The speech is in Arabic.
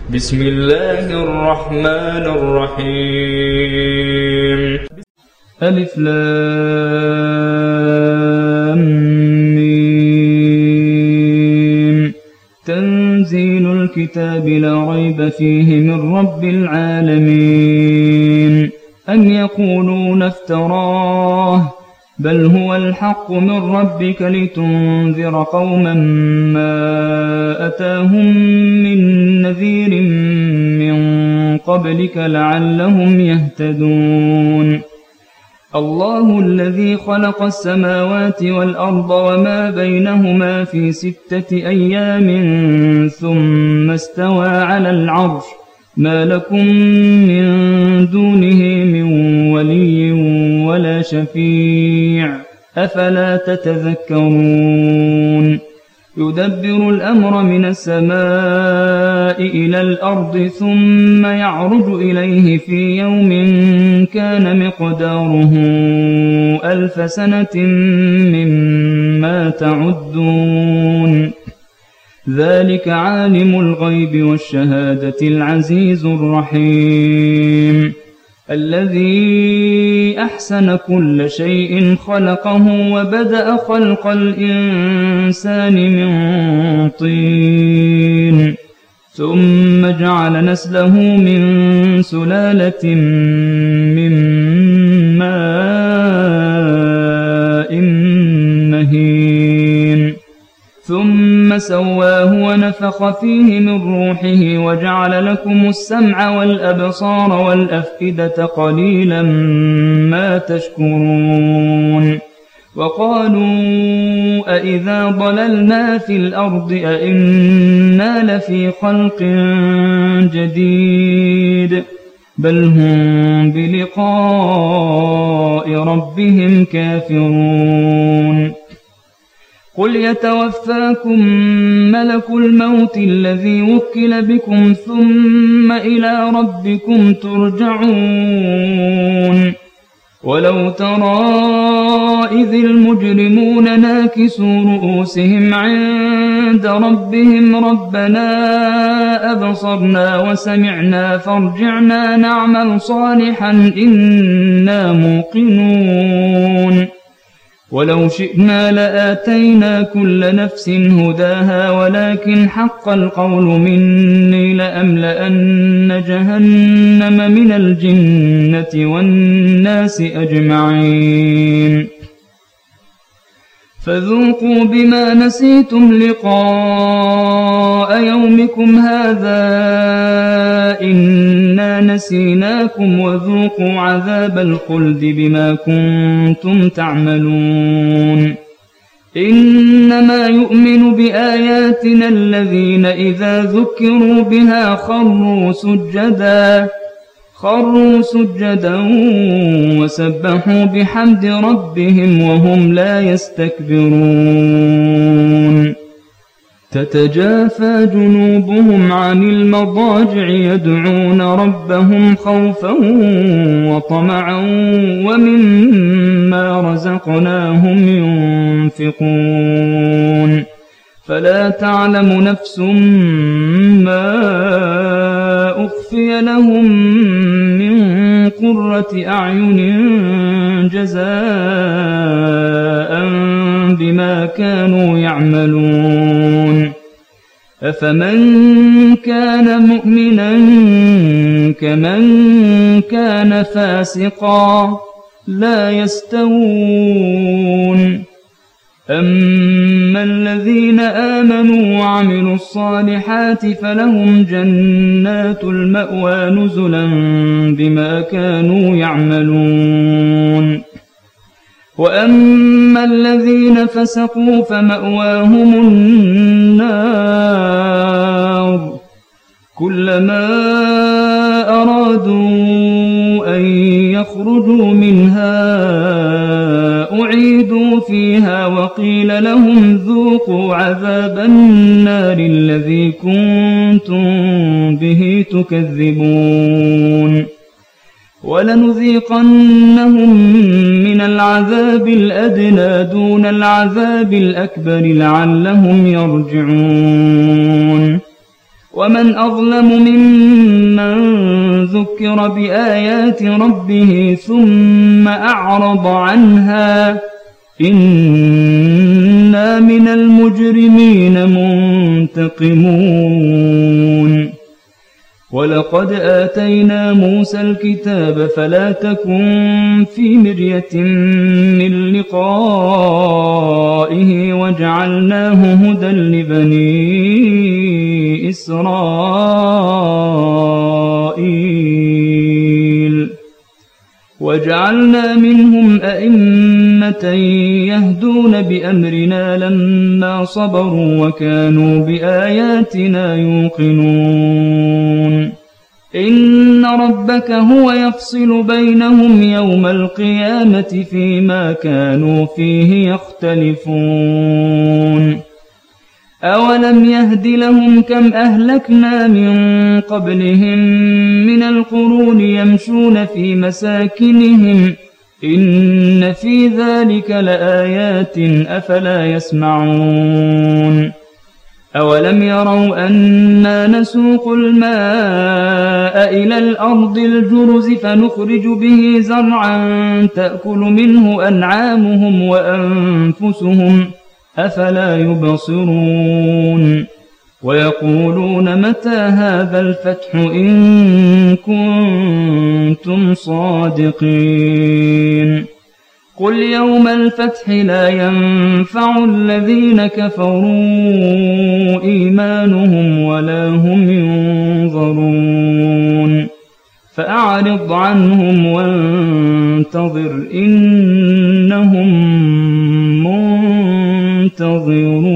بسم الله الرحمن الرحيم. ألف لام ميم. تنزيل الكتاب لا ريب فيه من رب العالمين. أم يقولون افتراه بل هو الحق من ربك لتنذر قوما ما أتاهم من نذير من قبلك لعلهم يهتدون. الله الذي خلق السماوات والأرض وما بينهما في 6 أيام ثم استوى على العرش ما لكم من دونه من ولي ولا شفيع أفلا تتذكرون. يدبر الأمر من السماء إلى الأرض ثم يعرج إليه في يوم كان مقداره 1000 سنة مما تعدون. ذلك عالم الغيب والشهادة العزيز الرحيم. الذي أحسن كل شيء خلقه وبدأ خلق الإنسان من طين ثم جعل نسله من سلالة من ماء مهين ثم سواه ونفخ فيه من روحه وجعل لكم السمع والأبصار والأفئدة قليلا ما تشكرون. وقالوا أإذا ضللنا في الأرض أإنا لفي خلق جديد بل هم بلقاء ربهم كافرون. قل يتوفاكم ملك الموت الذي وكل بكم ثم إلى ربكم ترجعون. ولو ترى إذ المجرمون ناكسوا رؤوسهم عند ربهم ربنا أبصرنا وسمعنا فارجعنا نعمل صالحا إنا موقنون. ولو شئنا لآتينا كل نفس هداها ولكن حق القول مني لأملأن جهنم من الجنة والناس أجمعين. فذوقوا بما نسيتم لقاء يومكم هذا إنا نسيناكم وذوقوا عذاب الخلد بما كنتم تعملون. إنما يؤمن بآياتنا الذين إذا ذكروا بها خروا سجدا وسبحوا بحمد ربهم وهم لا يستكبرون. تتجافى جنوبهم عن المضاجع يدعون ربهم خوفا وطمعا ومما رزقناهم ينفقون. فلا تعلم نفس ما أخفي لهم من قرة أعين جزاء بما كانوا يعملون. أفمن كان مؤمنا كمن كان فاسقا لا يستوون. أما الذين آمنوا وعملوا الصالحات فلهم جنات المأوى نزلا بما كانوا يعملون. وأما الذين فسقوا فمأواهم النار كلما أرادوا أن يخرجوا منها أعيدوا فيها وقيل لهم ذوقوا عذاب النار الذي كنتم به تكذبون. ولنذيقنهم من العذاب الأدنى دون العذاب الأكبر لعلهم يرجعون. ومن أظلم ممن ذكر بآيات ربه ثم أعرض عنها إنا من المجرمين منتقمون ولقد آتينا موسى الكتاب فلا تكن في مرية من لقائه وجعلناه هدى لبني إسرائيل وجعلنا منهم أئمة يهدون بأمرنا لما صبروا وكانوا بآياتنا يوقنون إن ربك هو يفصل بينهم يوم القيامة فيما كانوا فيه يختلفون أولم يهد لهم كم أهلكنا من قبلهم من القرون يمشون في مساكنهم إن في ذلك لآيات أفلا يسمعون أولم يروا أنا نسوق الماء إلى الأرض الجرز فنخرج به زرعا تأكل منه أنعامهم وأنفسهم أفلا يبصرون ويقولون متى هذا الفتح إن كنتم صادقين قل يوم الفتح لا ينفع الذين كفروا إيمانهم ولا هم ينظرون فأعرض عنهم وانتظر إنهم منتظرون